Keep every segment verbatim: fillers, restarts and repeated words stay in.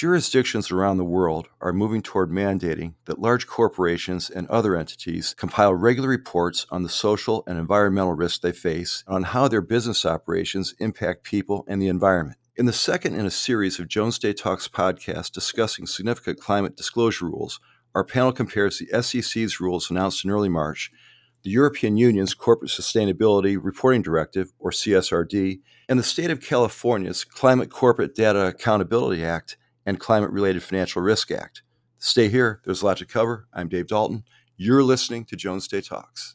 Jurisdictions around the world are moving toward mandating that large corporations and other entities compile regular reports on the social and environmental risks they face and on how their business operations impact people and the environment. In the second in a series of Jones Day Talks podcasts discussing significant climate disclosure rules, our panel compares the S E C's rules announced in early March, the European Union's Corporate Sustainability Reporting Directive, or C S R D, and the state of California's Climate Corporate Data Accountability Act and Climate-Related Financial Risk Act. Stay here. There's a lot to cover. I'm Dave Dalton. You're listening to Jones Day Talks.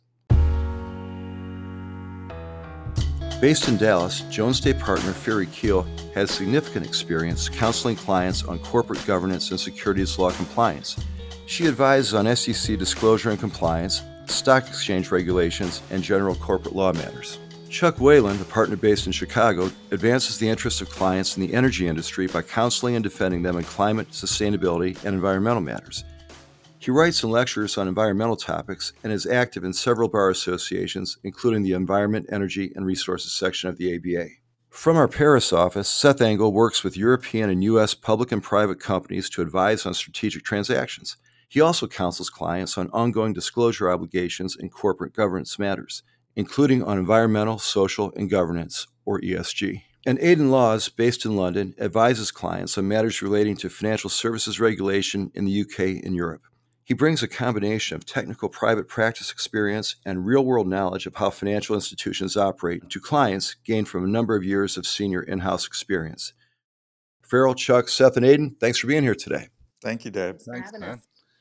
Based in Dallas, Jones Day partner Fairy Keel has significant experience counseling clients on corporate governance and securities law compliance. She advises on S E C disclosure and compliance, stock exchange regulations, and general corporate law matters. Chuck Whalen, a partner based in Chicago, advances the interests of clients in the energy industry by counseling and defending them in climate, sustainability, and environmental matters. He writes and lectures on environmental topics and is active in several bar associations, including the Environment, Energy, and Resources section of the A B A. From our Paris office, Seth Engel works with European and U S public and private companies to advise on strategic transactions. He also counsels clients on ongoing disclosure obligations in corporate governance matters, including on environmental, social, and governance, or E S G. And Aidan Laws, based in London, advises clients on matters relating to financial services regulation in the U K and Europe. He brings a combination of technical private practice experience and real-world knowledge of how financial institutions operate to clients gained from a number of years of senior in-house experience. Farrell, Chuck, Seth, and Aidan, thanks for being here today. Thank you, Dave. Thanks, man.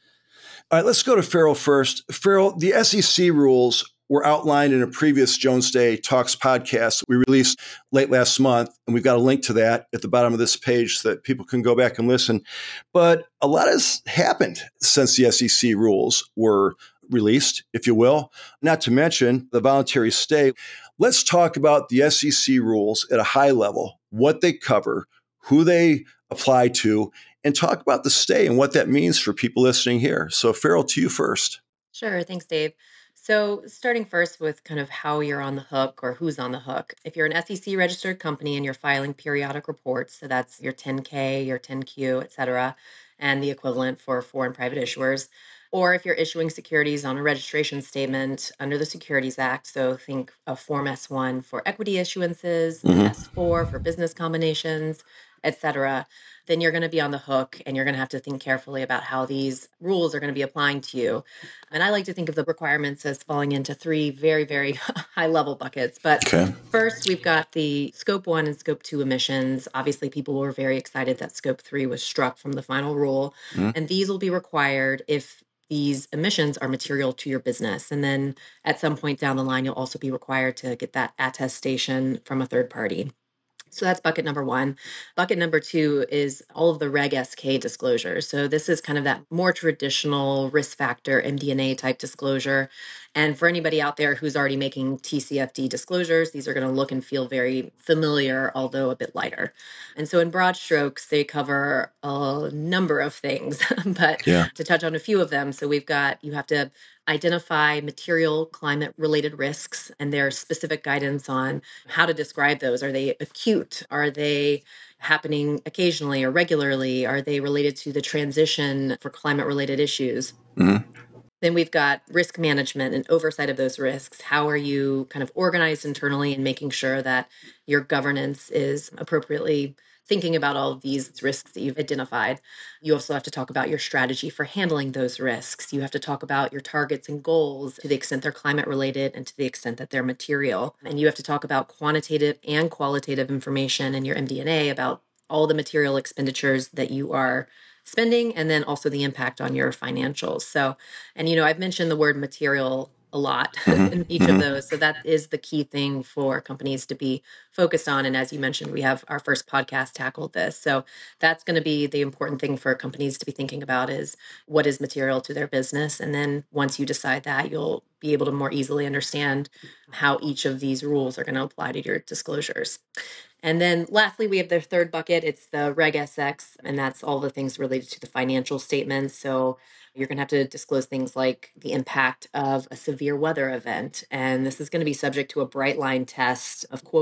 All right, let's go to Farrell first. Farrell, the S E C rules were outlined in a previous Jones Day Talks podcast we released late last month, and we've got a link to that at the bottom of this page so that people can go back and listen. But a lot has happened since the S E C rules were released, if you will, not to mention the voluntary stay. Let's talk about the S E C rules at a high level, what they cover, who they apply to, and talk about the stay and what that means for people listening here. So Farrell, to you first. Sure. Thanks, Dave. So starting first with kind of how you're on the hook or who's on the hook. If you're an S E C registered company and you're filing periodic reports, so that's your ten K, your ten Q, et cetera, and the equivalent for foreign private issuers, or if you're issuing securities on a registration statement under the Securities Act, so think of Form S one for equity issuances, mm-hmm. S four for business combinations, et cetera, then you're going to be on the hook and you're going to have to think carefully about how these rules are going to be applying to you. And I like to think of the requirements as falling into three very, very high level buckets. But okay. First, we've got the scope one and scope two emissions. Obviously, people were very excited that scope three was struck from the final rule. Mm-hmm. And these will be required if these emissions are material to your business. And then at some point down the line, you'll also be required to get that attestation from a third party. So that's bucket number one. Bucket number two is all of the Reg S K disclosures. So this is kind of that more traditional risk factor M D N A type disclosure. And for anybody out there who's already making T C F D disclosures, these are going to look and feel very familiar, although a bit lighter. And so in broad strokes, they cover a number of things, but yeah. to touch on a few of them. So we've got, you have to identify material climate-related risks, and there's specific guidance on how to describe those. Are they acute? Are they happening occasionally or regularly? Are they related to the transition for climate-related issues? Mm-hmm. Then we've got risk management and oversight of those risks. How are you kind of organized internally and making sure that your governance is appropriately thinking about all of these risks that you've identified? You also have to talk about your strategy for handling those risks. You have to talk about your targets and goals to the extent they're climate related and to the extent that they're material. And you have to talk about quantitative and qualitative information in your M D N A about all the material expenditures that you are spending, and then also the impact on your financials. So, and you know, I've mentioned the word material a lot mm-hmm. in each mm-hmm. of those. So that is the key thing for companies to be focused on. And as you mentioned, we have our first podcast tackled this. So that's going to be the important thing for companies to be thinking about is what is material to their business. And then once you decide that, you'll be able to more easily understand how each of these rules are going to apply to your disclosures. And then lastly, we have the third bucket. It's the Reg S X, and that's all the things related to the financial statements. So you're going to have to disclose things like the impact of a severe weather event. And this is going to be subject to a bright line test of quote materiality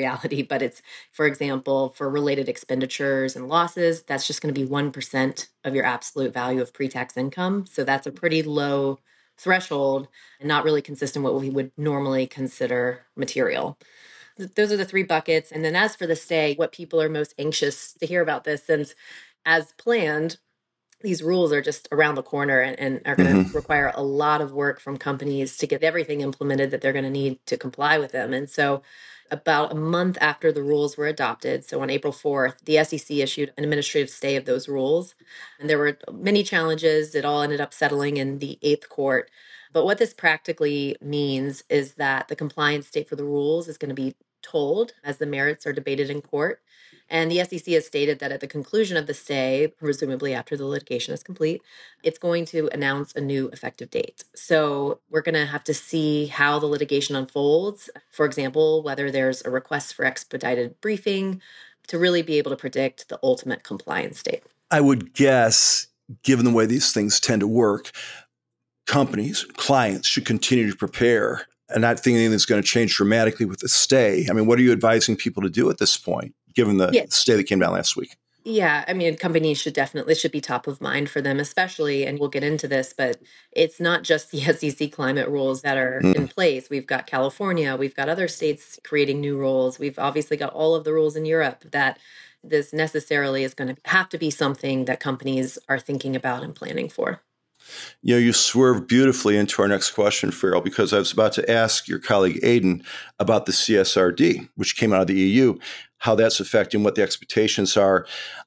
materiality, but it's, for example, for related expenditures and losses, that's just going to be one percent of your absolute value of pre-tax income. So that's a pretty low threshold and not really consistent with what we would normally consider material. Those are the three buckets. And then as for the stay, what people are most anxious to hear about this, since as planned, these rules are just around the corner and, and are going to mm-hmm. require a lot of work from companies to get everything implemented that they're going to need to comply with them. And so about a month after the rules were adopted, so on April fourth, the S E C issued an administrative stay of those rules. And there were many challenges. It all ended up settling in the Eighth Court. But what this practically means is that the compliance date for the rules is going to be told as the merits are debated in court. And the S E C has stated that at the conclusion of the stay, presumably after the litigation is complete, it's going to announce a new effective date. So we're going to have to see how the litigation unfolds. For example, whether there's a request for expedited briefing to really be able to predict the ultimate compliance date. I would guess, given the way these things tend to work, companies, clients should continue to prepare and not thinking it's going to change dramatically with the stay. I mean, what are you advising people to do at this point, given the yeah. stay that came down last week? Yeah, I mean, companies should definitely should be top of mind for them, especially, and we'll get into this, but it's not just the S E C climate rules that are mm. in place. We've got California, we've got other states creating new rules. We've obviously got all of the rules in Europe that this necessarily is going to have to be something that companies are thinking about and planning for. You know, you swerved beautifully into our next question, Farrell, because I was about to ask your colleague Aidan about the C S R D, which came out of the E U, how that's affecting what the expectations are.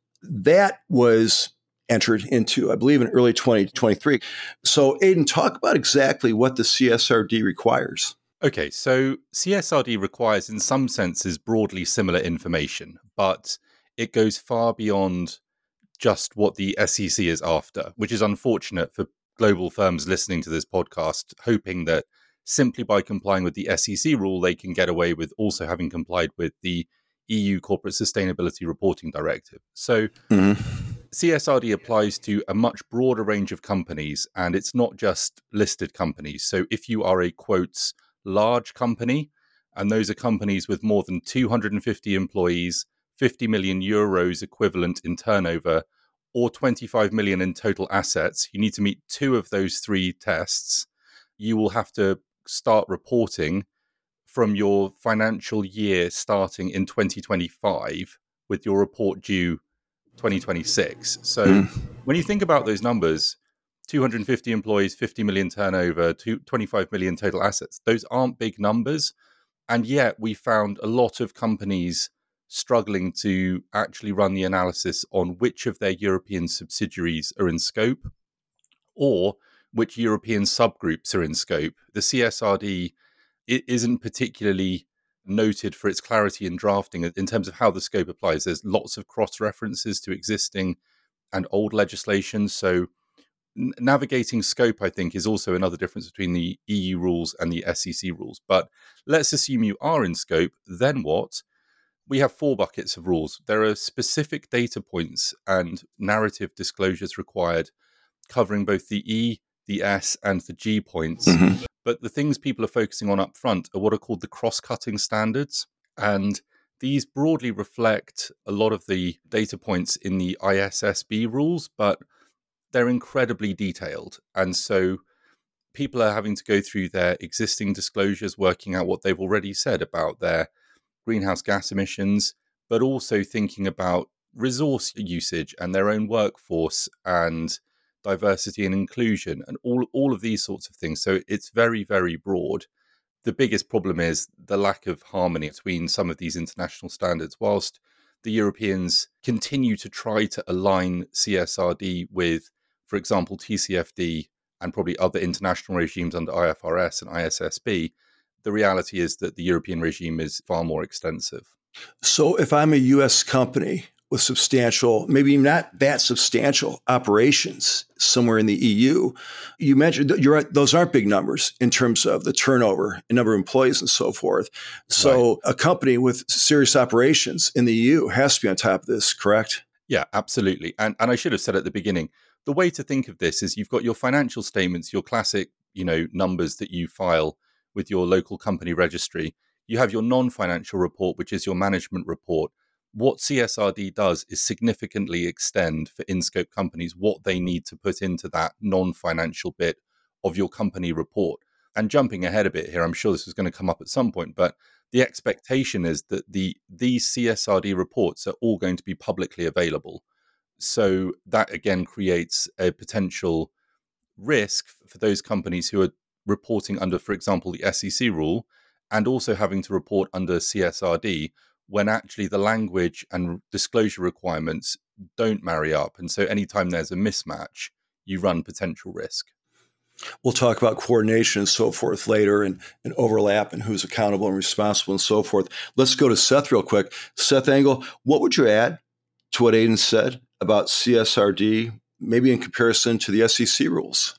That was entered into, I believe, in early twenty twenty-three. So, Aidan, talk about exactly what the C S R D requires. Okay, so C S R D requires, in some senses, broadly similar information, but it goes far beyond just what the S E C is after, which is unfortunate for global firms listening to this podcast, hoping that simply by complying with the S E C rule, they can get away with also having complied with the E U Corporate Sustainability Reporting Directive. So mm-hmm. C S R D applies to a much broader range of companies, and it's not just listed companies. So if you are a, quotes, large company, and those are companies with more than two hundred fifty employees, fifty million euros equivalent in turnover, or twenty-five million in total assets, you need to meet two of those three tests. You will have to start reporting from your financial year starting in twenty twenty-five, with your report due twenty twenty-six. So mm. when you think about those numbers, two hundred fifty employees, fifty million turnover, twenty-five million total assets, those aren't big numbers. And yet we found a lot of companies struggling to actually run the analysis on which of their European subsidiaries are in scope or which European subgroups are in scope. The C S R D it isn't particularly noted for its clarity in drafting in terms of how the scope applies. There's lots of cross-references to existing and old legislation. So n- navigating scope, I think, is also another difference between the E U rules and the S E C rules. But let's assume you are in scope, then what? We have four buckets of rules. There are specific data points and narrative disclosures required covering both the E, the S, and the G points. Mm-hmm. But the things people are focusing on up front are what are called the cross-cutting standards. And these broadly reflect a lot of the data points in the I S S B rules, but they're incredibly detailed. And so people are having to go through their existing disclosures, working out what they've already said about their greenhouse gas emissions, but also thinking about resource usage and their own workforce and diversity and inclusion and all, all of these sorts of things. So it's very, very broad. The biggest problem is the lack of harmony between some of these international standards. Whilst the Europeans continue to try to align C S R D with, for example, T C F D and probably other international regimes under I F R S and I S S B, the reality is that the European regime is far more extensive. So if I'm a U S company with substantial, maybe not that substantial operations somewhere in the E U, you mentioned you're right, those aren't big numbers in terms of the turnover and number of employees and so forth. So right. A company with serious operations in the E U has to be on top of this, correct? Yeah, absolutely. And and I should have said at the beginning, the way to think of this is you've got your financial statements, your classic, you know, numbers that you file with your local company registry. You have your non-financial report, which is your management report. What C S R D does is significantly extend for in-scope companies what they need to put into that non-financial bit of your company report. And jumping ahead a bit here, I'm sure this is going to come up at some point, but the expectation is that the these C S R D reports are all going to be publicly available. So that again creates a potential risk for those companies who are reporting under, for example, the S E C rule and also having to report under C S R D when actually the language and disclosure requirements don't marry up. And so anytime there's a mismatch, you run potential risk. We'll talk about coordination and so forth later, and, and overlap and who's accountable and responsible and so forth. Let's go to Seth real quick. Seth Engel, what would you add to what Aidan said about C S R D, maybe in comparison to the S E C rules?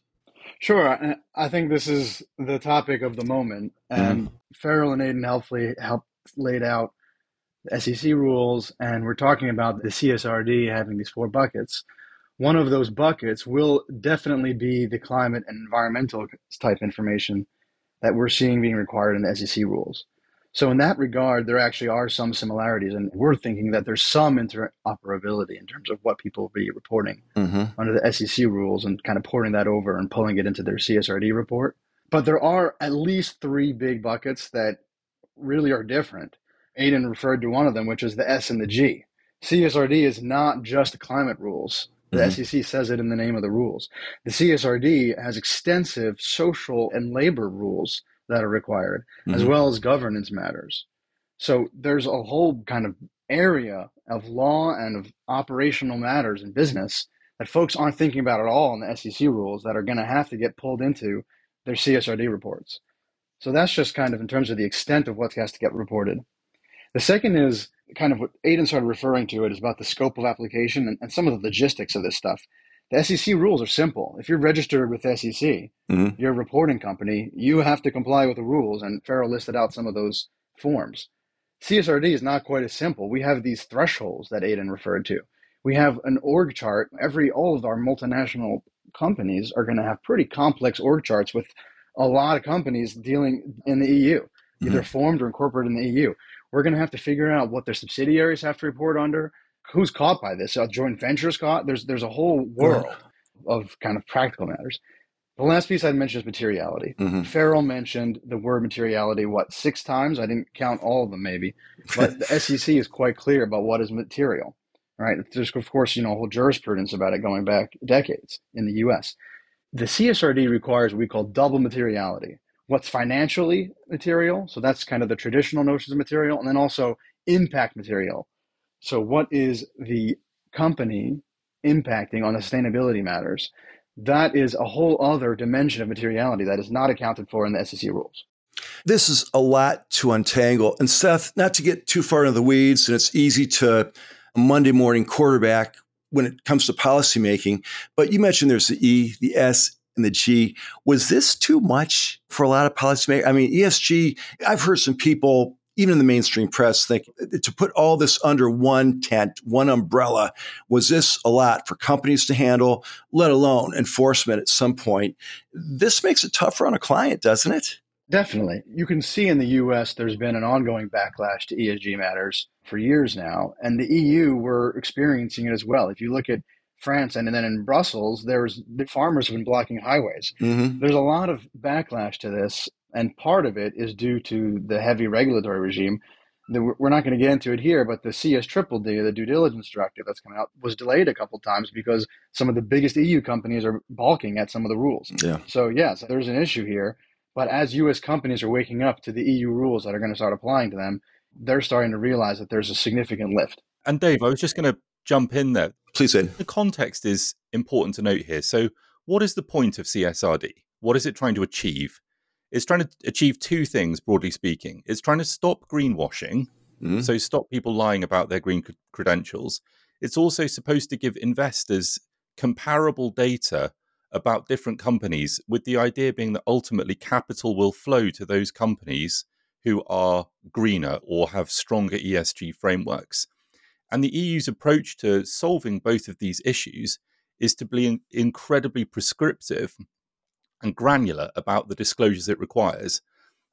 Sure. I think this is the topic of the moment. And mm-hmm. Farrell and Aidan helpfully helped laid out the S E C rules, and we're talking about the C S R D having these four buckets. One of those buckets will definitely be the climate and environmental type information that we're seeing being required in the S E C rules. So in that regard, there actually are some similarities, and we're thinking that there's some interoperability in terms of what people will be reporting mm-hmm. under the S E C rules and kind of porting that over and pulling it into their C S R D report. But there are at least three big buckets that really are different. Aidan referred to one of them, which is the S and the G. C S R D is not just climate rules. The mm-hmm. S E C says it in the name of the rules. The C S R D has extensive social and labor rules that are required, mm-hmm. as well as governance matters. So there's a whole kind of area of law and of operational matters in business that folks aren't thinking about at all in the S E C rules that are going to have to get pulled into their C S R D reports. So that's just kind of in terms of the extent of what has to get reported. The second is kind of what Aidan started referring to. It is about the scope of application and, and some of the logistics of this stuff. The S E C rules are simple. If you're registered with the S E C, mm-hmm. you're a reporting company, you have to comply with the rules, and Farrell listed out some of those forms. C S R D is not quite as simple. We have these thresholds that Aidan referred to. We have an org chart. Every all of our multinational companies are going to have pretty complex org charts with a lot of companies dealing in the E U, mm-hmm. either formed or incorporated in the E U. We're going to have to figure out what their subsidiaries have to report under, who's caught by this, are joint ventures caught? There's there's a whole world of kind of practical matters. The last piece I'd mention is materiality. Mm-hmm. Farrell mentioned the word materiality, what, six times? I didn't count all of them maybe. But the S E C is quite clear about what is material, right? There's, of course, you know, a whole jurisprudence about it going back decades in the U S. The C S R D requires what we call double materiality. What's financially material, so that's kind of the traditional notions of material, and then also impact material. So what is the company impacting on sustainability matters? That is a whole other dimension of materiality that is not accounted for in the S E C rules. This is a lot to untangle. And Seth, not to get too far into the weeds, and it's easy to Monday morning quarterback when it comes to policymaking, but you mentioned there's the E, the S, and the G. Was this too much for a lot of policymakers? I mean, E S G, I've heard some people, even in the mainstream press, think to put all this under one tent, one umbrella, was this a lot for companies to handle, let alone enforcement at some point? This makes it tougher on a client, doesn't it? Definitely. You can see in the U S there's been an ongoing backlash to E S G matters for years now, and the E U were experiencing it as well. If you look at France and then in Brussels, there's the farmers have been blocking highways. Mm-hmm. There's a lot of backlash to this, and part of it is due to the heavy regulatory regime. We're not going to get into it here, but the C S D D, the due diligence directive that's coming out, was delayed a couple of times because some of the biggest E U companies are balking at some of the rules. Yeah. So yes, there's an issue here. But as U S companies are waking up to the E U rules that are going to start applying to them, they're starting to realize that there's a significant lift. And Dave, I was just going to jump in there. Please, Ed. The context is important to note here. So what is the point of C S R D? What is it trying to achieve? It's trying to achieve two things, broadly speaking. It's trying to stop greenwashing, mm-hmm. so stop people lying about their green credentials. It's also supposed to give investors comparable data about different companies, with the idea being that ultimately capital will flow to those companies who are greener or have stronger E S G frameworks. And the E U's approach to solving both of these issues is to be incredibly prescriptive and granular about the disclosures it requires.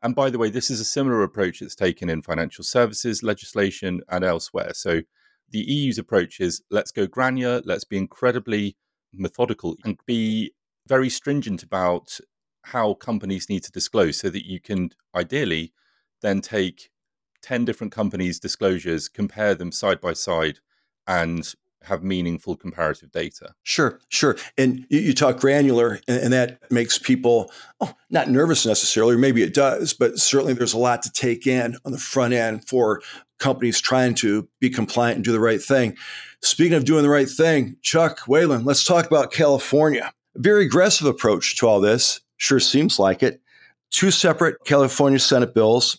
And by the way, this is a similar approach that's taken in financial services legislation and elsewhere. So the E U's approach is let's go granular, let's be incredibly methodical and be very stringent about how companies need to disclose so that you can ideally then take ten different companies' disclosures, compare them side by side, and have meaningful comparative data. Sure, sure. And you, you talk granular, and, and that makes people oh, not nervous necessarily, or maybe it does, but certainly there's a lot to take in on the front end for companies trying to be compliant and do the right thing. Speaking of doing the right thing, Chuck Whalen, let's talk about California. A very aggressive approach to all this, sure seems like it. Two separate California Senate bills.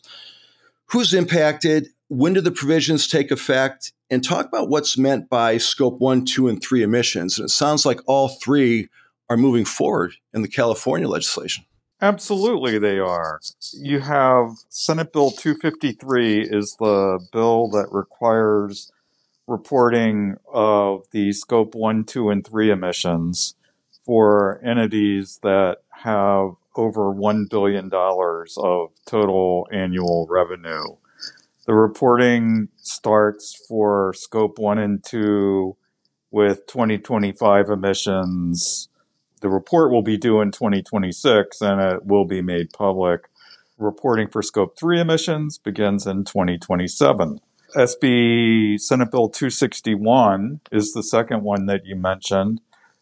Who's impacted? When do the provisions take effect? And talk about what's meant by scope one, two, and three emissions. And it sounds like all three are moving forward in the California legislation. Absolutely, they are. You have Senate Bill two fifty-three is the bill that requires reporting of the scope one, two, and three emissions for entities that have over one billion dollars of total annual revenue. The reporting starts for scope one and two with twenty twenty-five emissions. The report will be due in twenty twenty-six and it will be made public. Reporting for scope three emissions begins in twenty twenty-seven. S B Senate Bill two sixty-one is the second one that you mentioned.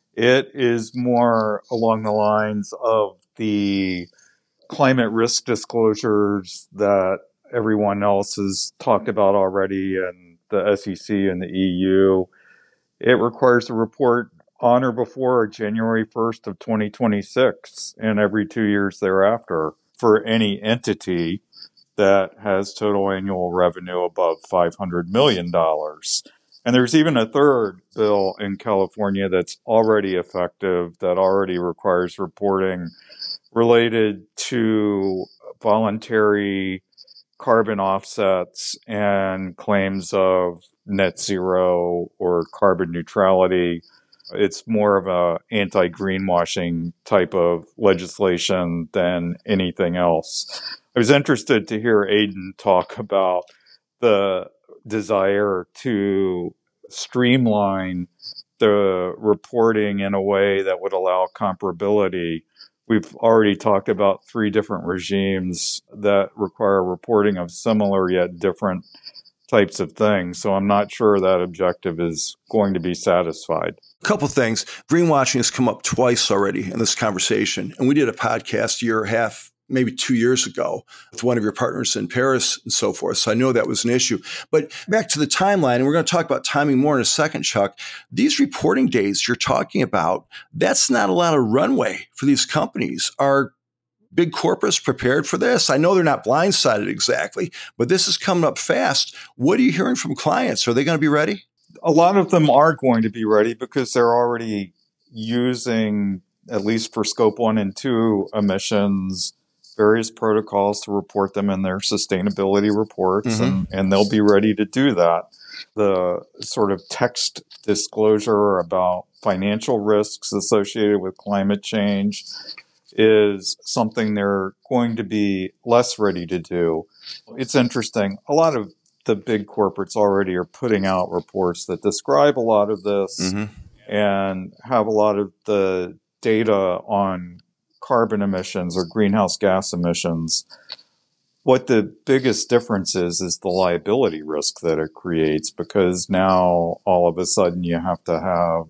It is more along the lines of the climate risk disclosures that everyone else has talked about already, and the S E C and the E U. It requires a report on or before January first of twenty twenty-six and every two years thereafter for any entity that has total annual revenue above five hundred million dollars. And there's even a third bill in California that's already effective, that already requires reporting related to voluntary carbon offsets and claims of net zero or carbon neutrality. It's more of a anti-greenwashing type of legislation than anything else. I was interested to hear Aidan talk about the desire to streamline the reporting in a way that would allow comparability. We've already talked about three different regimes that require reporting of similar yet different types of things. So I'm not sure that objective is going to be satisfied. A couple things. Greenwashing has come up twice already in this conversation. And we did a podcast a year and a half, maybe two years ago with one of your partners in Paris and so forth. So I know that was an issue. But back to the timeline, and we're going to talk about timing more in a second, Chuck. These reporting days you're talking about, that's not a lot of runway for these companies. Are big corporates prepared for this? I know they're not blindsided exactly, but this is coming up fast. What are you hearing from clients? Are they going to be ready? A lot of them are going to be ready because they're already using, at least for scope one and two emissions, various protocols to report them in their sustainability reports, mm-hmm. and, and they'll be ready to do that. The sort of text disclosure about financial risks associated with climate change is something they're going to be less ready to do. It's interesting. A lot of the big corporates already are putting out reports that describe a lot of this, mm-hmm. and have a lot of the data on carbon emissions or greenhouse gas emissions. What the biggest difference is, is the liability risk that it creates, because now all of a sudden you have to have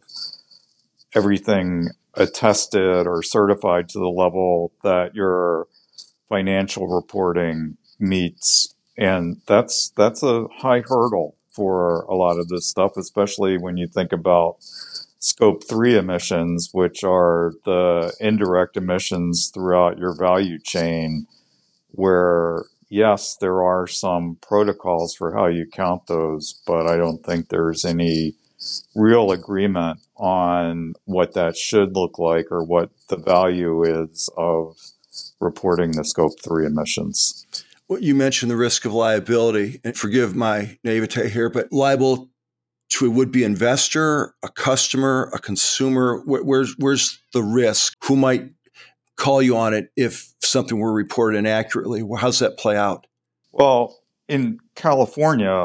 everything attested or certified to the level that your financial reporting meets. And that's that's a high hurdle for a lot of this stuff, especially when you think about scope three emissions, which are the indirect emissions throughout your value chain, where, yes, there are some protocols for how you count those, but I don't think there's any real agreement on what that should look like or what the value is of reporting the scope three emissions. Well, you mentioned the risk of liability, and forgive my naivete here, but liable to a would-be investor, a customer, a consumer, where, where's, where's the risk? Who might call you on it if something were reported inaccurately? Well, how's that play out? Well, in California,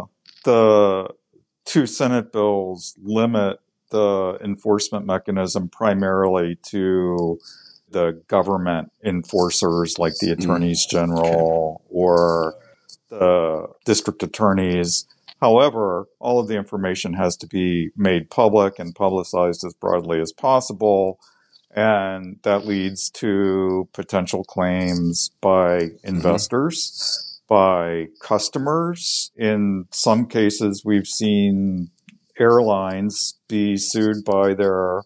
the two Senate bills limit the enforcement mechanism primarily to the government enforcers like the attorneys general Okay. or the district attorneys. However, all of the information has to be made public and publicized as broadly as possible. And that leads to potential claims by investors, mm-hmm. by customers. In some cases, we've seen airlines be sued by their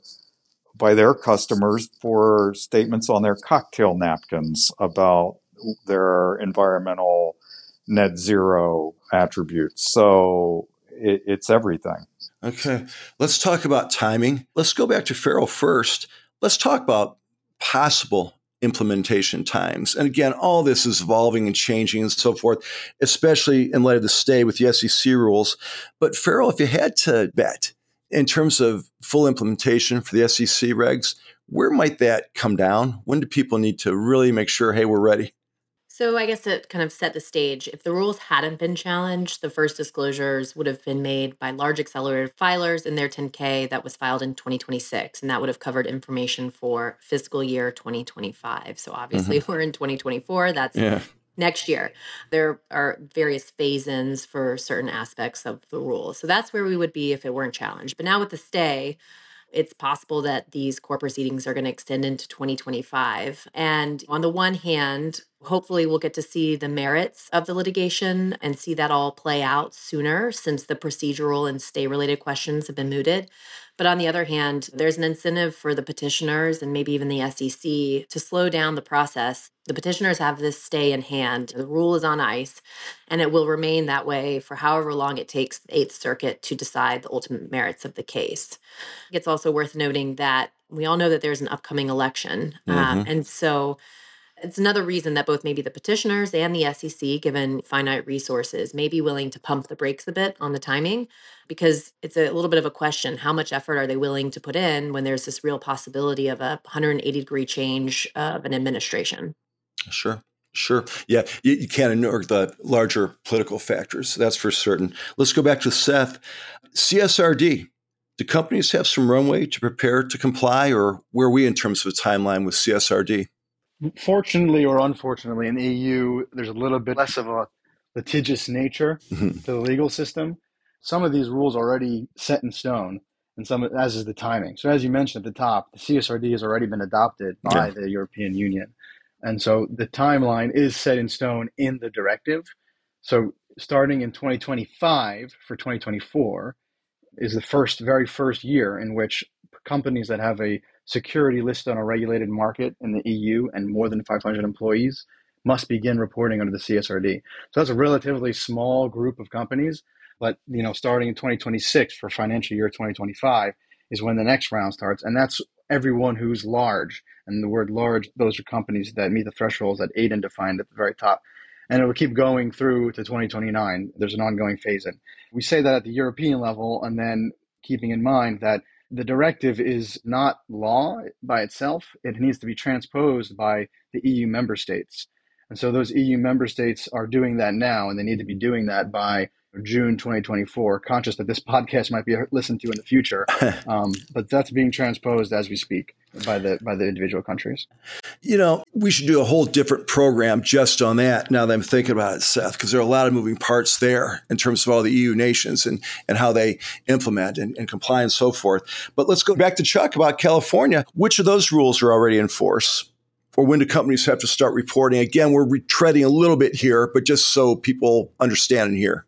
by their customers for statements on their cocktail napkins about their environmental net zero attributes. So it, it's everything. Okay. Let's talk about timing. Let's go back to Farrell first. Let's talk about possible implementation times. And again, all this is evolving and changing and so forth, especially in light of the stay with the S E C rules. But Farrell, if you had to bet in terms of full implementation for the S E C regs, where might that come down? When do people need to really make sure, hey, we're ready? So I guess to kind of set the stage, if the rules hadn't been challenged, the first disclosures would have been made by large accelerated filers in their ten K that was filed in twenty twenty-six, and that would have covered information for fiscal year twenty twenty-five. So obviously mm-hmm. we're in twenty twenty-four. That's yeah. next year. There are various phase-ins for certain aspects of the rules. So that's where we would be if it weren't challenged. But now with the stay, it's possible that these court proceedings are going to extend into twenty twenty-five. And on the one hand, hopefully we'll get to see the merits of the litigation and see that all play out sooner since the procedural and stay-related questions have been mooted. But on the other hand, there's an incentive for the petitioners and maybe even the S E C to slow down the process. The petitioners have this stay in hand. The rule is on ice, and it will remain that way for however long it takes the Eighth Circuit to decide the ultimate merits of the case. It's also worth noting that we all know that there's an upcoming election. Mm-hmm. Um, and so it's another reason that both maybe the petitioners and the S E C, given finite resources, may be willing to pump the brakes a bit on the timing, because it's a little bit of a question. How much effort are they willing to put in when there's this real possibility of a one hundred eighty degree change of an administration? Sure. Sure. Yeah, you, you can't ignore the larger political factors. That's for certain. Let's go back to Seth. C S R D. Do companies have some runway to prepare to comply, or where are we in terms of a timeline with C S R D? Fortunately or unfortunately, in the E U, there's a little bit less of a litigious nature mm-hmm. to the legal system. Some of these rules are already set in stone, and some, as is the timing. So as you mentioned at the top, the C S R D has already been adopted by yeah. the European Union. And so the timeline is set in stone in the directive. So starting in twenty twenty-five for twenty twenty-four is the first, very first year in which companies that have a security listed on a regulated market in the E U and more than five hundred employees must begin reporting under the C S R D. So that's a relatively small group of companies, but you know, starting in twenty twenty-six for financial year twenty twenty-five is when the next round starts, and that's everyone who's large. And the word large, those are companies that meet the thresholds that Aiden defined at the very top. And it will keep going through to twenty twenty-nine. There's an ongoing phase in. We say that at the European level, and then keeping in mind that the directive is not law by itself. It needs to be transposed by the E U member states. And so those E U member states are doing that now, and they need to be doing that by June twenty twenty-four, conscious that this podcast might be listened to in the future. Um, but that's being transposed as we speak by the by the individual countries. You know, we should do a whole different program just on that now that I'm thinking about it, Seth, because there are a lot of moving parts there in terms of all the E U nations and, and how they implement and, and comply and so forth. But let's go back to Chuck about California. Which of those rules are already in force? Or when do companies have to start reporting? Again, we're retreading a little bit here, but just so people understand and hear.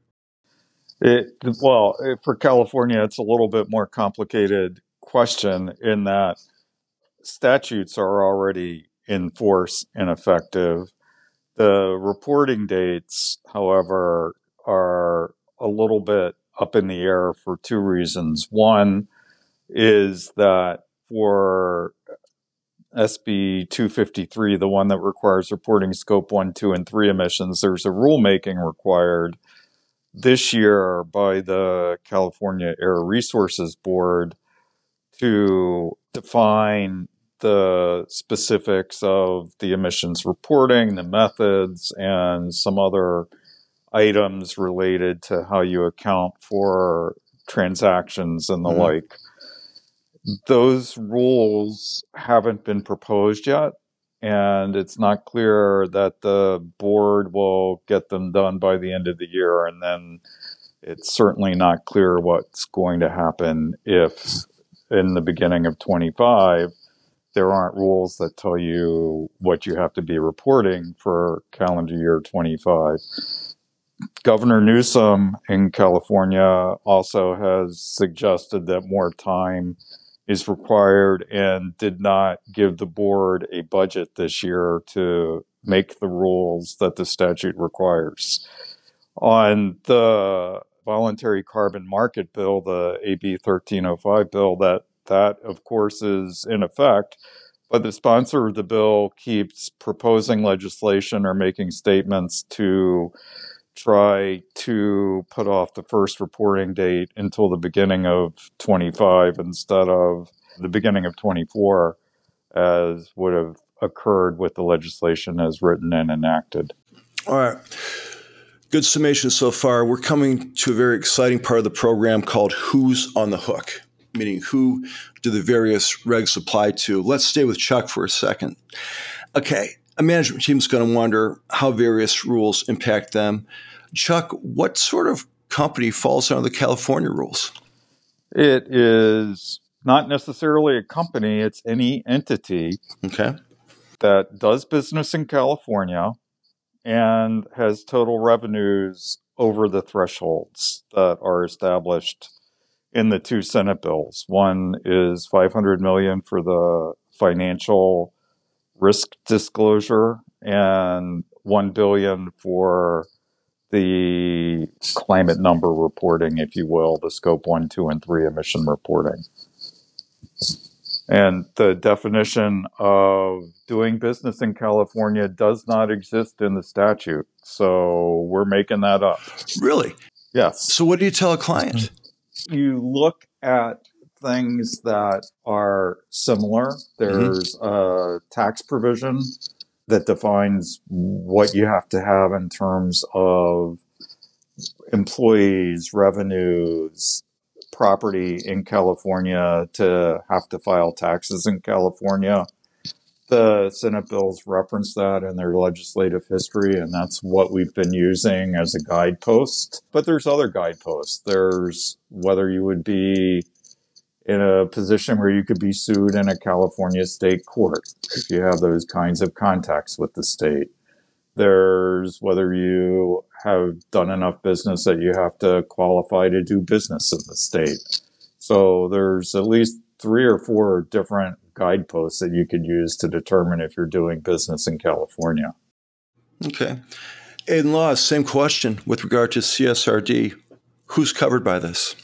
It, well, for California, it's a little bit more complicated question in that statutes are already in force and effective. The reporting dates, however, are a little bit up in the air for two reasons. One is that for S B two fifty-three, the one that requires reporting scope one, two, and three emissions, there's a rulemaking required this year by the California Air Resources Board to define the specifics of the emissions reporting, the methods, and some other items related to how you account for transactions and the mm-hmm. like. Those rules haven't been proposed yet, and it's not clear that the board will get them done by the end of the year, and then it's certainly not clear what's going to happen if in the beginning of twenty-five there aren't rules that tell you what you have to be reporting for calendar year twenty-five. Governor Newsom in California also has suggested that more time is required and did not give the board a budget this year to make the rules that the statute requires. On the voluntary carbon market bill, the A B thirteen oh five bill, that that of course is in effect, but the sponsor of the bill keeps proposing legislation or making statements to try to put off the first reporting date until the beginning of twenty-five instead of the beginning of twenty-four, as would have occurred with the legislation as written and enacted. All right. Good summation so far. We're coming to a very exciting part of the program called Who's on the Hook, meaning who do the various regs apply to. Let's stay with Chuck for a second. Okay. A management team is going to wonder how various rules impact them. Chuck, what sort of company falls under the California rules? It is not necessarily a company. It's any entity okay. that does business in California and has total revenues over the thresholds that are established in the two Senate bills. One is five hundred million dollars for the financial risk disclosure and one billion dollars for the climate number reporting, if you will, the scope one, two, and three emission reporting. And the definition of doing business in California does not exist in the statute. So we're making that up. Really? Yes. So what do you tell a client? You look at things that are similar. There's mm-hmm. a tax provision that defines what you have to have in terms of employees, revenues, property in California to have to file taxes in California. The Senate bills reference that in their legislative history, and that's what we've been using as a guidepost. But there's other guideposts. There's whether you would be in a position where you could be sued in a California state court if you have those kinds of contacts with the state. There's whether you have done enough business that you have to qualify to do business in the state. So there's at least three or four different guideposts that you could use to determine if you're doing business in California. Okay. Aidan Laws, same question with regard to C S R D. Who's covered by this?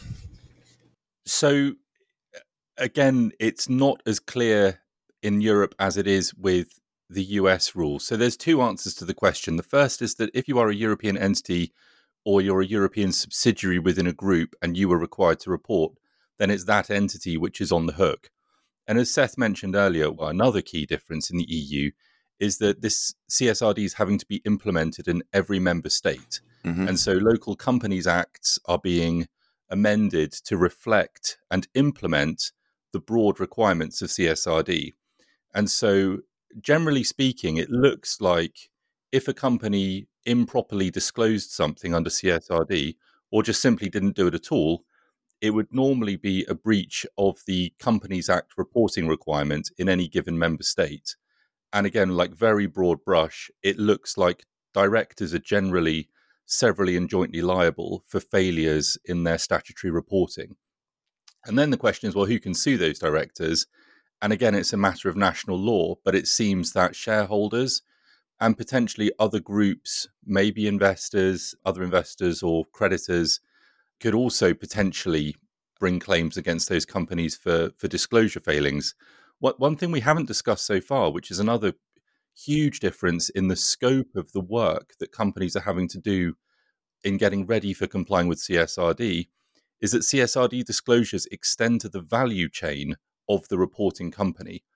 So, again, it's not as clear in Europe as it is with the U S rules. So there's two answers to the question. The first is that if you are a European entity or you're a European subsidiary within a group and you are required to report, then it's that entity which is on the hook. And as Seth mentioned earlier, well, another key difference in the E U is that this C S R D is having to be implemented in every member state. Mm-hmm. And so local companies acts are being amended to reflect and implement the broad requirements of C S R D. And so generally speaking, it looks like if a company improperly disclosed something under C S R D or just simply didn't do it at all, it would normally be a breach of the Companies Act reporting requirement in any given member state. And again, like very broad brush, it looks like directors are generally severally and jointly liable for failures in their statutory reporting. And then the question is, well, who can sue those directors? And again, it's a matter of national law, but it seems that shareholders and potentially other groups, maybe investors, other investors or creditors, could also potentially bring claims against those companies for, for disclosure failings. What one thing we haven't discussed so far, which is another huge difference in the scope of the work that companies are having to do in getting ready for complying with C S R D, is that C S R D disclosures extend to the value chain of the reporting company.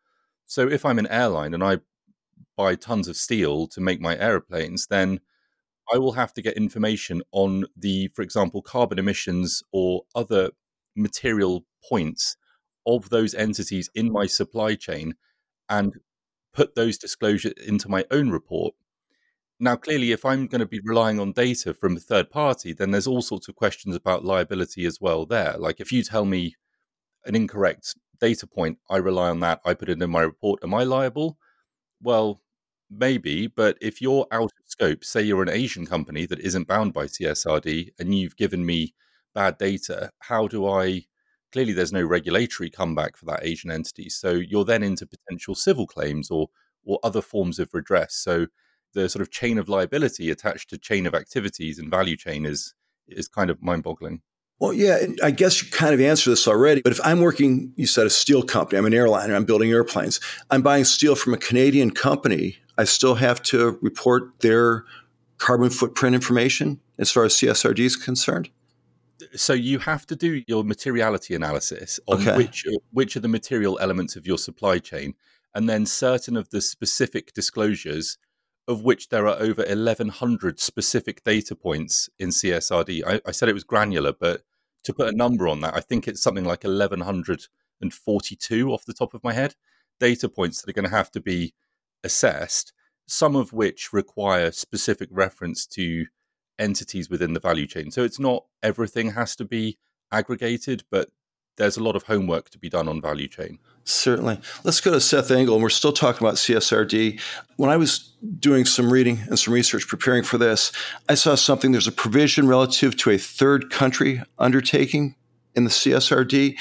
So if I'm an airline and I buy tons of steel to make my aeroplanes, then I will have to get information on the, for example, carbon emissions or other material points of those entities in my supply chain and put those disclosures into my own report. Now, clearly, if I'm going to be relying on data from a third party, then there's all sorts of questions about liability as well there. Like if you tell me an incorrect data point, I rely on that, I put it in my report, am I liable? Well, maybe, but if you're out of scope, say you're an Asian company that isn't bound by C S R D and you've given me bad data, how do I? Clearly, there's no regulatory comeback for that Asian entity. So you're then into potential civil claims or or other forms of redress. So the sort of chain of liability attached to chain of activities and value chain is is kind of mind-boggling. Well, yeah, I guess you kind of answered this already. But if I'm working, you said a steel company, I'm an airliner, I'm building airplanes. I'm buying steel from a Canadian company. I still have to report their carbon footprint information as far as C S R D is concerned? So you have to do your materiality analysis on Okay. which which are the material elements of your supply chain, and then certain of the specific disclosures, of which there are over eleven hundred specific data points in C S R D. I, I said it was granular, but to put a number on that, I think it's something like eleven forty-two off the top of my head, data points that are going to have to be assessed, some of which require specific reference to entities within the value chain. So it's not everything has to be aggregated, but there's a lot of homework to be done on value chain. Certainly. Let's go to Seth Engel, and we're still talking about C S R D. When I was doing some reading and some research preparing for this, I saw something. There's a provision relative to a third country undertaking in the C S R D.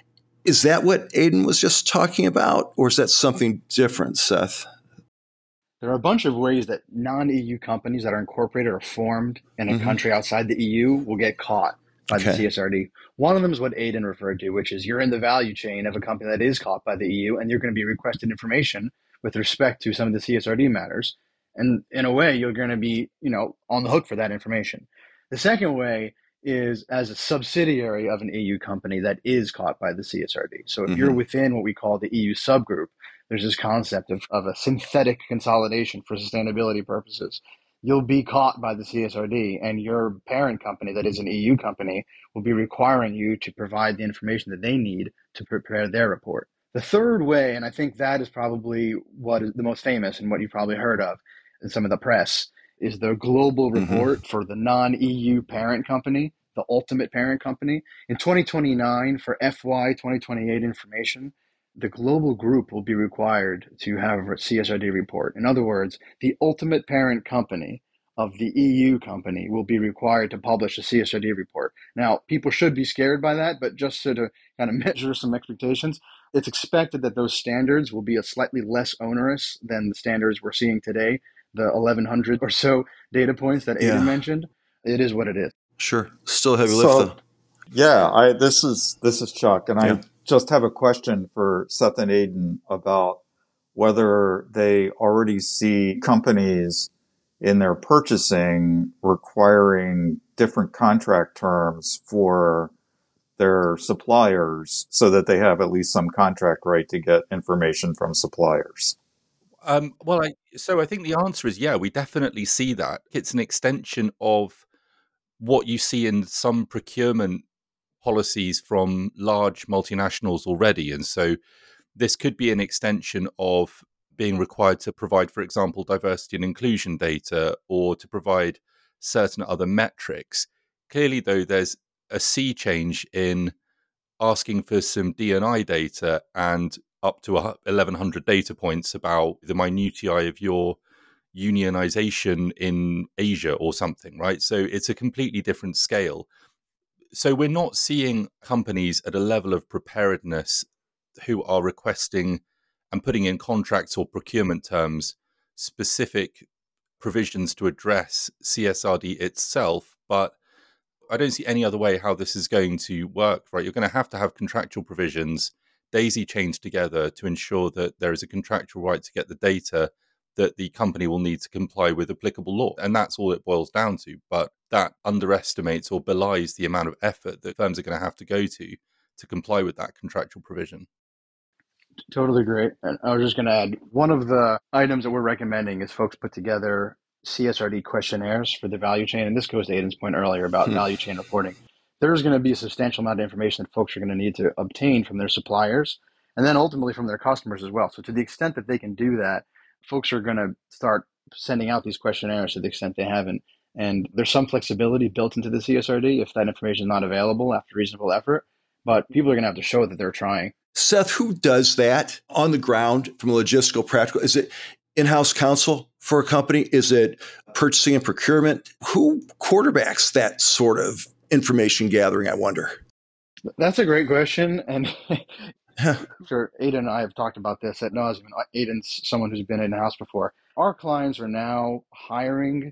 Is that what Aidan was just talking about, or is that something different, Seth? There are a bunch of ways that non-E U companies that are incorporated or formed in a mm-hmm. country outside the E U will get caught by okay. the C S R D. One of them is what Aidan referred to, which is you're in the value chain of a company that is caught by the E U, and you're going to be requested information with respect to some of the C S R D matters. And in a way, you're going to be, you know, on the hook for that information. The second way is as a subsidiary of an E U company that is caught by the C S R D. So if mm-hmm. you're within what we call the E U subgroup, there's this concept of, of a synthetic consolidation for sustainability purposes. You'll be caught by the C S R D, and your parent company that is an E U company will be requiring you to provide the information that they need to prepare their report. The third way, and I think that is probably what is the most famous and what you've probably heard of in some of the press, is the global report mm-hmm. for the non-E U parent company, the ultimate parent company. In twenty twenty-nine, for F Y twenty twenty-eight information, the global group will be required to have a C S R D report. In other words, the ultimate parent company of the E U company will be required to publish a C S R D report. Now, people should be scared by that, but just so to kind of measure some expectations, it's expected that those standards will be a slightly less onerous than the standards we're seeing today, the eleven hundred or so data points that Aidan yeah. mentioned. It is what it is. Sure. Still heavy so, lift, though. Yeah, I, this is this is Chuck, and yeah. I just have a question for Seth and Aidan about whether they already see companies in their purchasing requiring different contract terms for their suppliers so that they have at least some contract right to get information from suppliers. Um, well, I, so I think the answer is yeah, we definitely see that. It's an extension of what you see in some procurement policies from large multinationals already. And so this could be an extension of being required to provide, for example, diversity and inclusion data or to provide certain other metrics. Clearly, though, there's a sea change in asking for some D and I data and up to eleven hundred data points about the minutiae of your unionization in Asia or something, right? So it's a completely different scale. So we're not seeing companies at a level of preparedness who are requesting and putting in contracts or procurement terms specific provisions to address C S R D itself, but I don't see any other way how this is going to work, right? You're going to have to have contractual provisions daisy chained together to ensure that there is a contractual right to get the data that the company will need to comply with applicable law. And that's all it boils down to. But that underestimates or belies the amount of effort that firms are going to have to go to to comply with that contractual provision. Totally great. And I was just going to add, one of the items that we're recommending is folks put together C S R D questionnaires for the value chain. And this goes to Aidan's point earlier about Hmm. value chain reporting. There's going to be a substantial amount of information that folks are going to need to obtain from their suppliers and then ultimately from their customers as well. So to the extent that they can do that, folks are going to start sending out these questionnaires to the extent they haven't. And there's some flexibility built into the C S R D if that information is not available after reasonable effort. But people are going to have to show that they're trying. Seth, who does that on the ground from a logistical practical? Is it in-house counsel for a company? Is it purchasing and procurement? Who quarterbacks that sort of information gathering, I wonder? That's a great question. And sure, Aidan and I have talked about this at nauseam. Aidan's someone who's been in-house before. Our clients are now hiring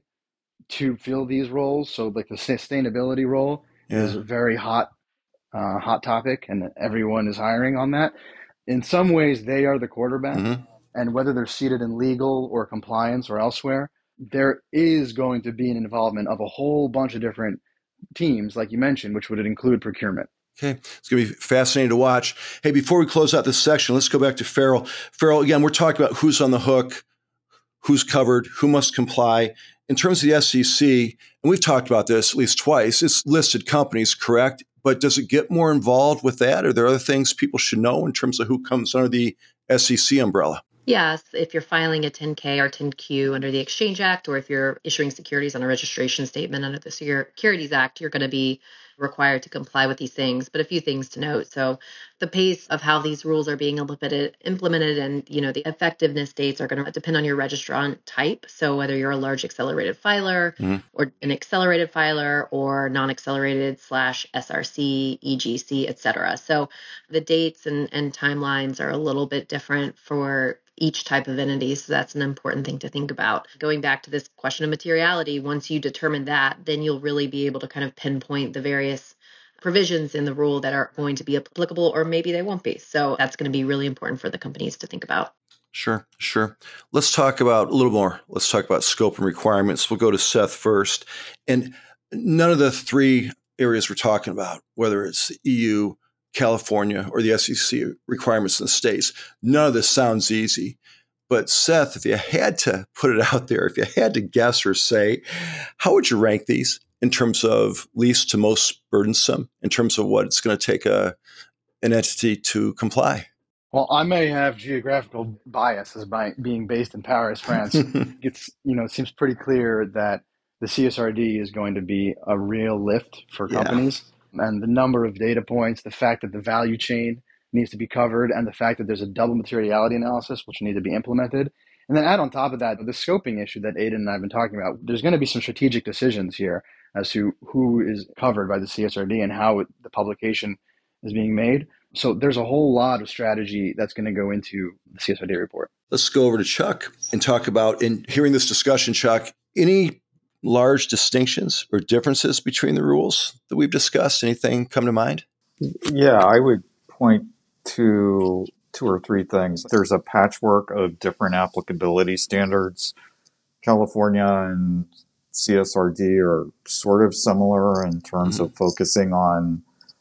to fill these roles. So like the sustainability role Yeah. is a very hot Uh, hot topic, and everyone is hiring on that. In some ways, they are the quarterback, Mm-hmm. and whether they're seated in legal or compliance or elsewhere, there is going to be an involvement of a whole bunch of different teams, like you mentioned, which would include procurement. Okay, it's going to be fascinating to watch. Hey, before we close out this section, let's go back to Farrell. Farrell, again, we're talking about who's on the hook, who's covered, who must comply. In terms of the S E C, and we've talked about this at least twice, it's listed companies, correct? But does it get more involved with that? Are there other things people should know in terms of who comes under the S E C umbrella? Yes, if you're filing a ten K or ten Q under the Exchange Act, or if you're issuing securities on a registration statement under the Securities Act, you're going to be required to comply with these things. But a few things to note. So the pace of how these rules are being implemented, implemented and, you know, the effectiveness dates are going to depend on your registrant type. So whether you're a large accelerated filer Mm-hmm. or an accelerated filer or non-accelerated slash S R C, E G C, et cetera. So the dates and, and timelines are a little bit different for each type of entity. So that's an important thing to think about. Going back to this question of materiality, once you determine that, then you'll really be able to kind of pinpoint the various provisions in the rule that are going to be applicable, or maybe they won't be. So that's going to be really important for the companies to think about. Sure, sure. Let's talk about a little more. Let's talk about scope and requirements. We'll go to Seth first. And none of the three areas we're talking about, whether it's the E U, California, or the S E C requirements in the states, none of this sounds easy. But Seth, if you had to put it out there, if you had to guess or say, how would you rank these in terms of least to most burdensome, in terms of what it's going to take a an entity to comply? Well, I may have geographical bias as by being based in Paris, France. It's, you know, it seems pretty clear that the C S R D is going to be a real lift for Yeah. companies. And the number of data points, the fact that the value chain needs to be covered, and the fact that there's a double materiality analysis, which need to be implemented. And then add on top of that, the scoping issue that Aidan and I have been talking about. There's going to be some strategic decisions here as to who is covered by the C S R D and how it, the publication is being made. So there's a whole lot of strategy that's going to go into the C S R D report. Let's go over to Chuck and talk about, in hearing this discussion, Chuck, any large distinctions or differences between the rules that we've discussed? Anything come to mind? Yeah, I would point to two or three things. There's a patchwork of different applicability standards. California and C S R D are sort of similar in terms Mhm. of focusing on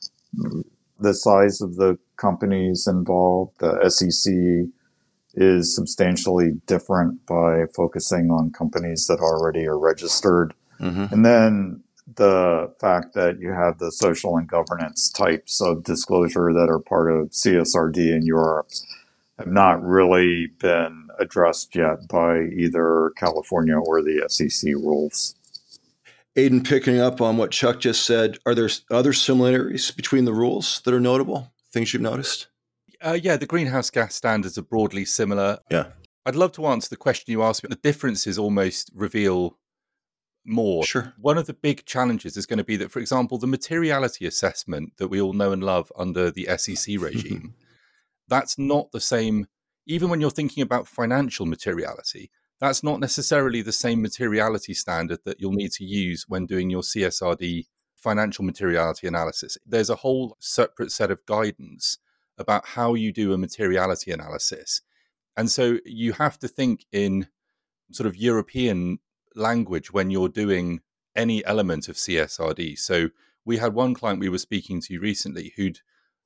the size of the companies involved. The S E C is substantially different by focusing on companies that already are registered. Mm-hmm. And then the fact that you have the social and governance types of disclosure that are part of C S R D in Europe have not really been addressed yet by either California or the S E C rules. Aidan, picking up on what Chuck just said, are there other similarities between the rules that are notable? Things you've noticed? Uh, yeah, the greenhouse gas standards are broadly similar. Yeah. I'd love to answer the question you asked, but the differences almost reveal more. Sure. One of the big challenges is going to be that, for example, the materiality assessment that we all know and love under the S E C regime, that's not the same, even when you're thinking about financial materiality, that's not necessarily the same materiality standard that you'll need to use when doing your C S R D financial materiality analysis. There's a whole separate set of guidance about how you do a materiality analysis. And so you have to think in sort of European language when you're doing any element of C S R D. So we had one client we were speaking to recently who'd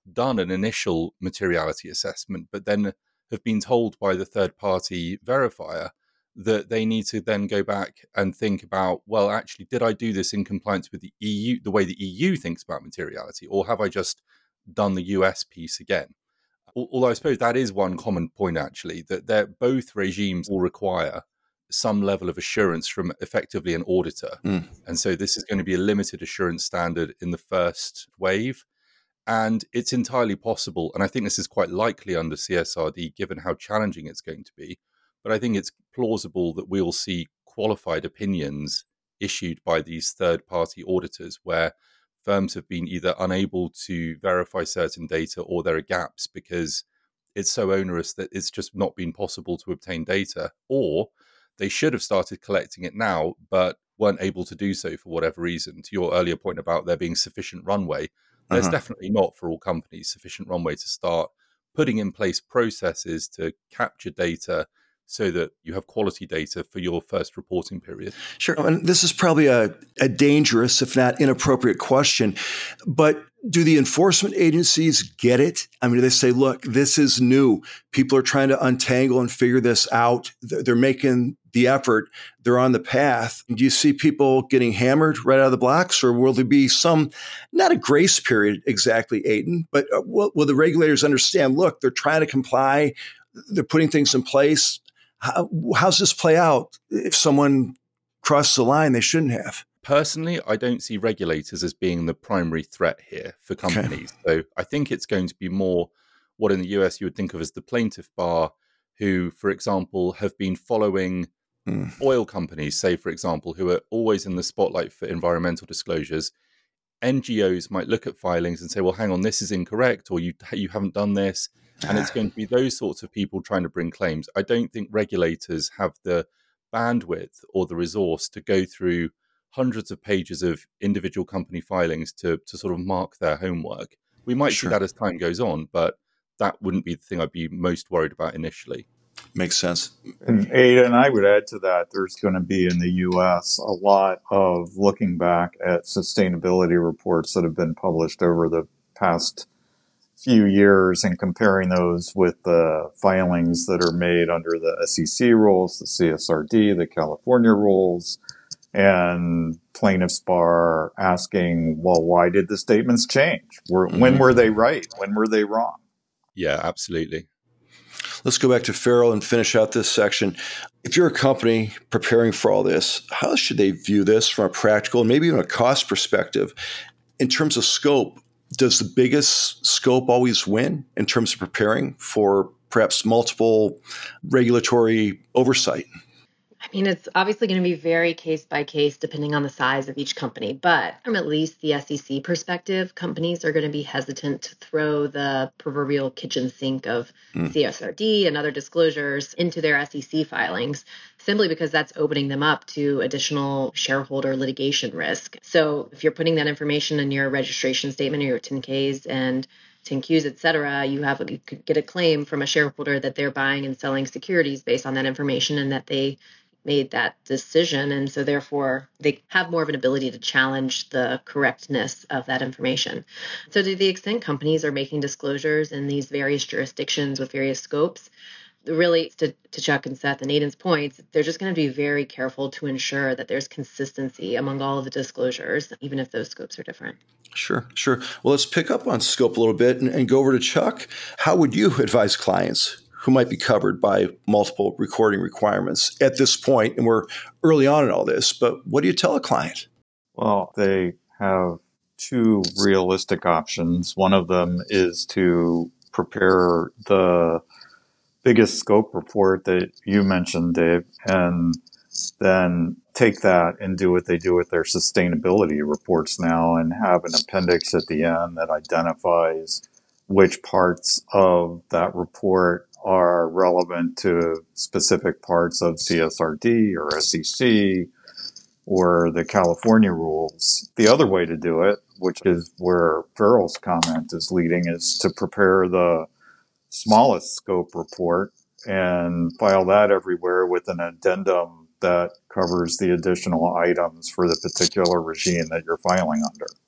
done an initial materiality assessment, but then have been told by the third-party verifier that they need to then go back and think about, well, actually, did I do this in compliance with the E U, the way the E U thinks about materiality, or have I just done the U S piece again? Although I suppose that is one common point, actually, that they're, both regimes will require some level of assurance from effectively an auditor. Mm. And so this is going to be a limited assurance standard in the first wave. And it's entirely possible, and I think this is quite likely under C S R D, given how challenging it's going to be, but I think it's plausible that we'll see qualified opinions issued by these third-party auditors where firms have been either unable to verify certain data or there are gaps because it's so onerous that it's just not been possible to obtain data, or they should have started collecting it now but weren't able to do so for whatever reason. To your earlier point about there being sufficient runway, there's uh-huh. definitely not for all companies sufficient runway to start putting in place processes to capture data so that you have quality data for your first reporting period. Sure. And this is probably a, a dangerous, if not inappropriate question, but do the enforcement agencies get it? I mean, do they say, look, this is new. People are trying to untangle and figure this out. They're making the effort. They're on the path. Do you see people getting hammered right out of the blocks, or will there be some, not a grace period exactly, Aidan, but will, will the regulators understand, look, they're trying to comply, they're putting things in place? How, how's this play out if someone crosses the line they shouldn't have? Personally, I don't see regulators as being the primary threat here for companies. Okay. So I think it's going to be more what in the U S you would think of as the plaintiff bar, who, for example, have been following mm. oil companies, say, for example, who are always in the spotlight for environmental disclosures. N G Os might look at filings and say, well, hang on, this is incorrect, or you you haven't done this. And it's going to be those sorts of people trying to bring claims. I don't think regulators have the bandwidth or the resource to go through hundreds of pages of individual company filings to, to sort of mark their homework. We might sure. see that as time goes on, but that wouldn't be the thing I'd be most worried about initially. Makes sense. And Ada, and I would add to that, there's going to be in the U S a lot of looking back at sustainability reports that have been published over the past few years and comparing those with the filings that are made under the S E C rules, the C S R D, the California rules, and plaintiffs bar asking, well, why did the statements change? Were, mm-hmm. When were they right? When were they wrong? Yeah, absolutely. Let's go back to Farrell and finish out this section. If you're a company preparing for all this, how should they view this from a practical and maybe even a cost perspective? In terms of scope, does the biggest scope always win in terms of preparing for perhaps multiple regulatory oversight? I mean, it's obviously going to be very case by case depending on the size of each company. But from at least the S E C perspective, companies are going to be hesitant to throw the proverbial kitchen sink of mm. C S R D and other disclosures into their S E C filings, simply because that's opening them up to additional shareholder litigation risk. So if you're putting that information in your registration statement or your ten Ks and ten Qs, et cetera, you have you could get a claim from a shareholder that they're buying and selling securities based on that information and that they made that decision. And so therefore, they have more of an ability to challenge the correctness of that information. So to the extent companies are making disclosures in these various jurisdictions with various scopes, really, to, to Chuck and Seth and Aidan's points, they're just going to be very careful to ensure that there's consistency among all of the disclosures, even if those scopes are different. Sure, sure. Well, let's pick up on scope a little bit and, and go over to Chuck. How would you advise clients who might be covered by multiple recording requirements at this point? And we're early on in all this, but what do you tell a client? Well, they have two realistic options. One of them is to prepare the biggest scope report that you mentioned, Dave, and then take that and do what they do with their sustainability reports now and have an appendix at the end that identifies which parts of that report are relevant to specific parts of C S R D or S E C or the California rules. The other way to do it, which is where Farrell's comment is leading, is to prepare the smallest scope report and file that everywhere with an addendum that covers the additional items for the particular regime that you're filing under.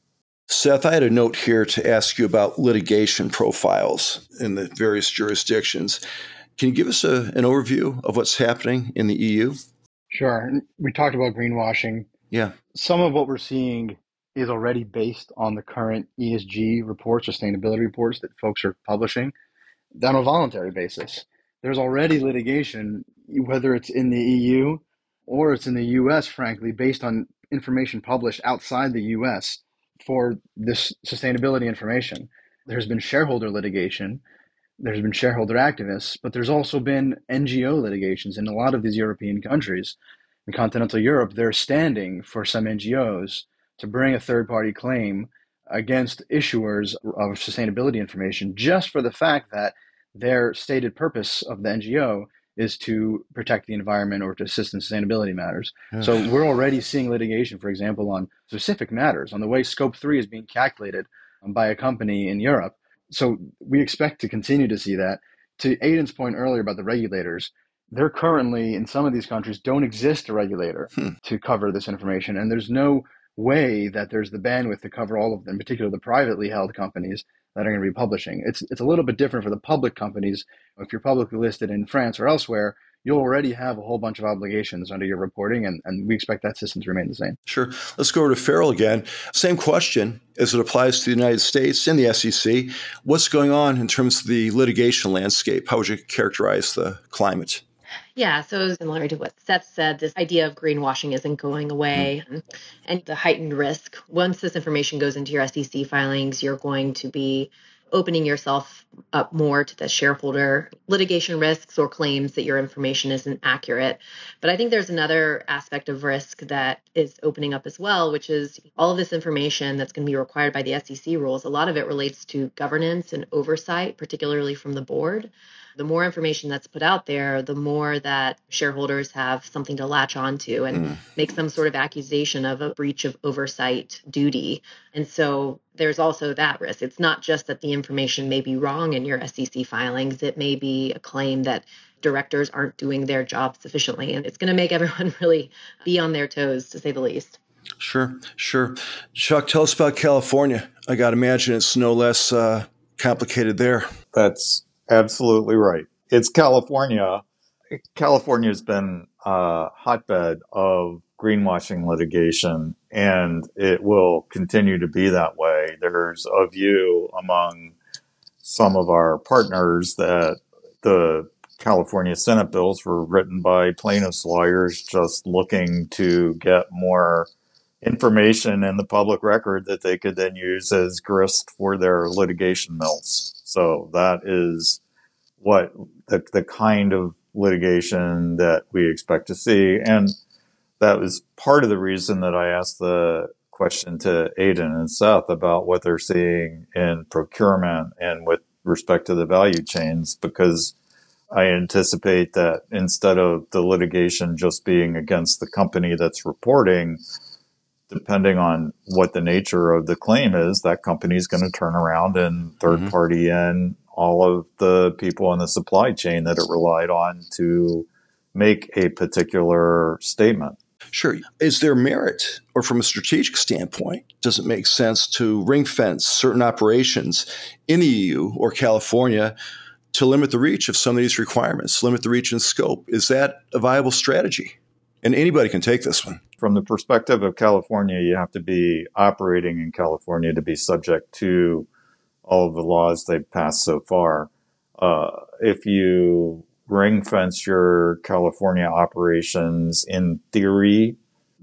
Seth, I had a note here to ask you about litigation profiles in the various jurisdictions. Can you give us a, an overview of what's happening in the E U? Sure. We talked about greenwashing. Yeah. Some of what we're seeing is already based on the current E S G reports, sustainability reports that folks are publishing on a voluntary basis. There's already litigation, whether it's in the E U or it's in the U S, frankly, based on information published outside the U S for this sustainability information. There's been shareholder litigation, there's been shareholder activists, but there's also been N G O litigations in a lot of these European countries. In continental Europe, they're standing for some N G Os to bring a third-party claim against issuers of sustainability information just for the fact that their stated purpose of the N G O is to protect the environment or to assist in sustainability matters. Yeah. So we're already seeing litigation, for example, on specific matters, on the way scope three is being calculated by a company in Europe. So we expect to continue to see that. To Aidan's point earlier about the regulators, there currently, in some of these countries, don't exist a regulator Hmm. to cover this information. And there's no way that there's the bandwidth to cover all of them, in particular the privately held companies that are going to be publishing. It's it's a little bit different for the public companies. If you're publicly listed in France or elsewhere, you'll already have a whole bunch of obligations under your reporting, and, and we expect that system to remain the same. Sure. Let's go over to Farrell again. Same question as it applies to the United States and the S E C. What's going on in terms of the litigation landscape? How would you characterize the climate? Yeah, so similar to what Seth said, this idea of greenwashing isn't going away. Mm. And the heightened risk, once this information goes into your S E C filings, you're going to be opening yourself up more to the shareholder litigation risks or claims that your information isn't accurate. But I think there's another aspect of risk that is opening up as well, which is all of this information that's going to be required by the S E C rules. A lot of it relates to governance and oversight, particularly from the board. The more information that's put out there, the more that shareholders have something to latch onto and mm. make some sort of accusation of a breach of oversight duty. And so there's also that risk. It's not just that the information may be wrong in your S E C filings. It may be a claim that directors aren't doing their job sufficiently. And it's going to make everyone really be on their toes, to say the least. Sure, sure. Chuck, tell us about California. I got to imagine it's no less uh, complicated there. That's absolutely right. It's California. California's been a hotbed of greenwashing litigation, and it will continue to be that way. There's a view among some of our partners that the California Senate bills were written by plaintiffs' lawyers just looking to get more information in the public record that they could then use as grist for their litigation mills. So that is what the, the kind of litigation that we expect to see. And that was part of the reason that I asked the question to Aidan and Seth about what they're seeing in procurement and with respect to the value chains, because I anticipate that instead of the litigation just being against the company that's reporting, depending on what the nature of the claim is, that company is going to turn around and third mm-hmm. party in all of the people in the supply chain that it relied on to make a particular statement. Sure. Is there merit, or from a strategic standpoint, does it make sense to ring fence certain operations in the E U or California to limit the reach of some of these requirements, limit the reach and scope? Is that a viable strategy? And anybody can take this one. From the perspective of California, you have to be operating in California to be subject to all of the laws they've passed so far. Uh, if you ring fence your California operations, in theory,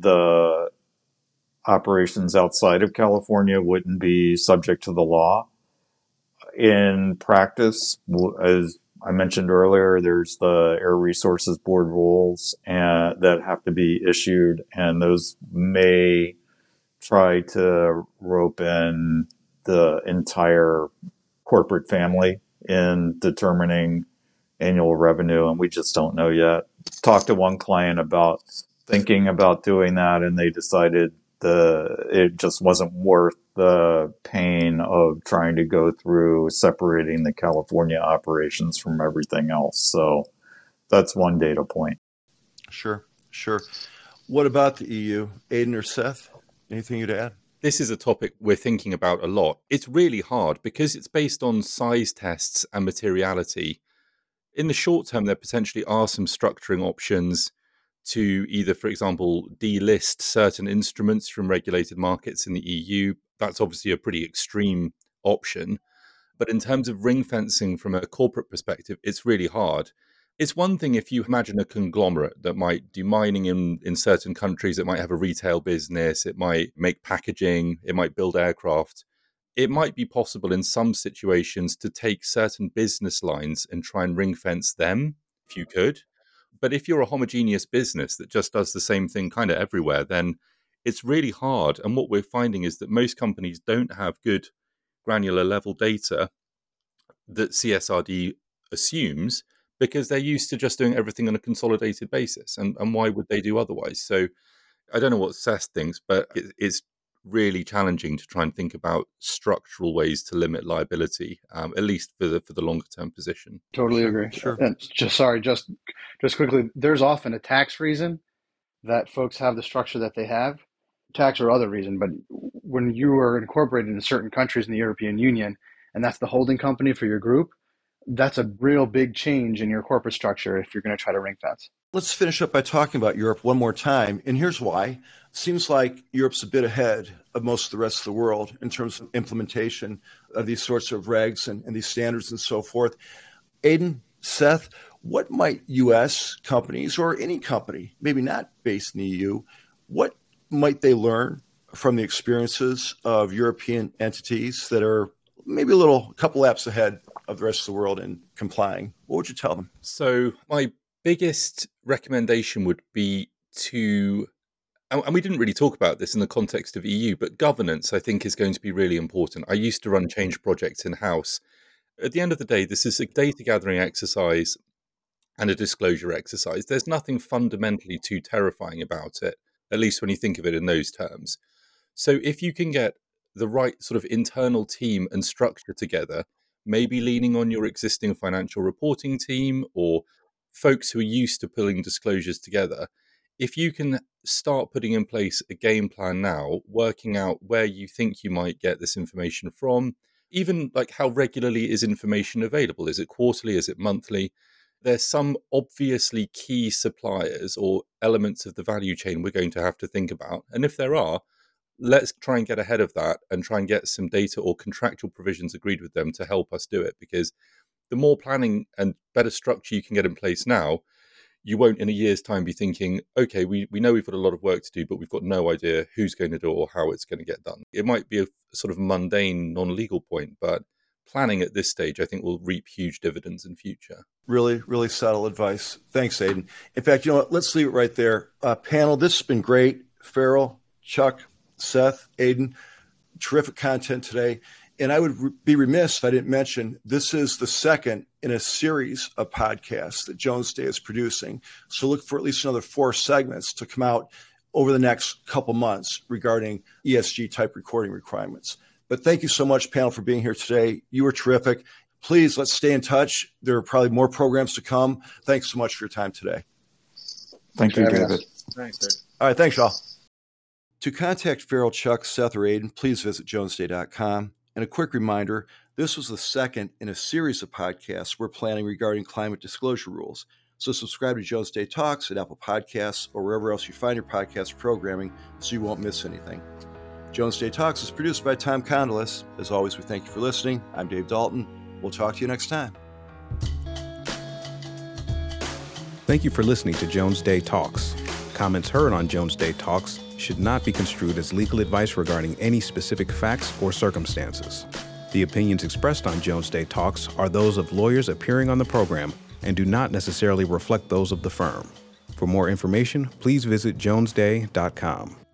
the operations outside of California wouldn't be subject to the law. In practice, as I mentioned earlier, there's the Air Resources Board rules and, that have to be issued, and those may try to rope in the entire corporate family in determining annual revenue, and we just don't know yet. Talked to one client about thinking about doing that, and they decided the it just wasn't worth the pain of trying to go through separating the California operations from everything else. So that's one data point. Sure, sure. What about the E U? Aidan or Seth? Anything you'd add? this is a topic we're thinking about a lot. It's really hard because it's based on size tests and materiality. In the short term, there potentially are some structuring options to either, for example, delist certain instruments from regulated markets in the E U. That's obviously a pretty extreme option. But in terms of ring fencing from a corporate perspective, it's really hard. It's one thing if you imagine a conglomerate that might do mining in, in certain countries, it might have a retail business, it might make packaging, it might build aircraft. It might be possible in some situations to take certain business lines and try and ring fence them, if you could. But if you're a homogeneous business that just does the same thing kind of everywhere, then it's really hard. And what we're finding is that most companies don't have good granular level data that C S R D assumes because they're used to just doing everything on a consolidated basis. And, and why would they do otherwise? So I don't know what Seth thinks, but it, it's really challenging to try and think about structural ways to limit liability, um, at least for the for the longer term position. Totally Sure, agree. sure. And just sorry, just just quickly, there's often a tax reason that folks have the structure that they have, tax or other reason. But when you are incorporated in certain countries in the European Union, and that's the holding company for your group, that's a real big change in your corporate structure if you're going to try to ring fence. Let's finish up by talking about Europe one more time. And here's why. Seems like Europe's a bit ahead of most of the rest of the world in terms of implementation of these sorts of regs and, and these standards and so forth. Aidan, Seth, what might U S companies or any company, maybe not based in the E U, what might they learn from the experiences of European entities that are maybe a little, a couple laps ahead of the rest of the world in complying? What would you tell them? So my biggest recommendation would be to, and we didn't really talk about this in the context of E U, but governance, I think, is going to be really important. I used to run change projects in-house. At the end of the day, this is a data gathering exercise and a disclosure exercise. There's nothing fundamentally too terrifying about it, at least when you think of it in those terms. So if you can get the right sort of internal team and structure together, maybe leaning on your existing financial reporting team or folks who are used to pulling disclosures together, if you can start putting in place a game plan now, working out where you think you might get this information from, even like how regularly is information available? Is it quarterly? Is it monthly? There's some obviously key suppliers or elements of the value chain we're going to have to think about. And if there are, let's try and get ahead of that and try and get some data or contractual provisions agreed with them to help us do it. Because the more planning and better structure you can get in place now, you won't in a year's time be thinking, okay, we, we know we've got a lot of work to do, but we've got no idea who's going to do it or how it's going to get done. It might be a sort of mundane, non-legal point, but planning at this stage, I think, will reap huge dividends in future. Really, really subtle advice. Thanks, Aidan. In fact, you know what? Let's leave it right there. Uh, panel, this has been great. Farrell, Chuck, Seth, Aidan, terrific content today. And I would re- be remiss if I didn't mention this is the second in a series of podcasts that Jones Day is producing. So look for at least another four segments to come out over the next couple months regarding E S G type recording requirements. But thank you so much, panel, for being here today. You were terrific. Please, let's stay in touch. There are probably more programs to come. Thanks so much for your time today. Thank you, David. Thanks, Dave. All right, thanks, y'all. To contact Farrell, Chuck, Seth, or Aidan, please visit jones day dot com. And a quick reminder, this was the second in a series of podcasts we're planning regarding climate disclosure rules. So subscribe to Jones Day Talks at Apple Podcasts or wherever else you find your podcast programming so you won't miss anything. Jones Day Talks is produced by Tom Condolis. As always, we thank you for listening. I'm Dave Dalton. We'll talk to you next time. Thank you for listening to Jones Day Talks. Comments heard on Jones Day Talks should not be construed as legal advice regarding any specific facts or circumstances. The opinions expressed on Jones Day Talks are those of lawyers appearing on the program and do not necessarily reflect those of the firm. For more information, please visit jones day dot com.